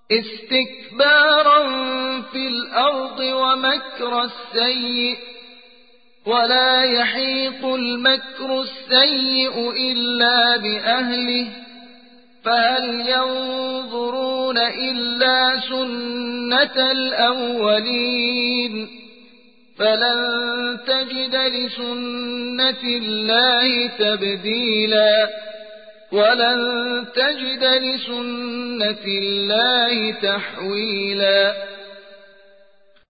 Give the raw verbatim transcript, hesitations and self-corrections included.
استكبارا في الأرض ومكر السيء ولا يحيق المكر السيء إلا بأهله فهل ينظرون إلا سنة الأولين فلن تجد لسنة الله تبديلا ولن تجد لسنة الله تحويلا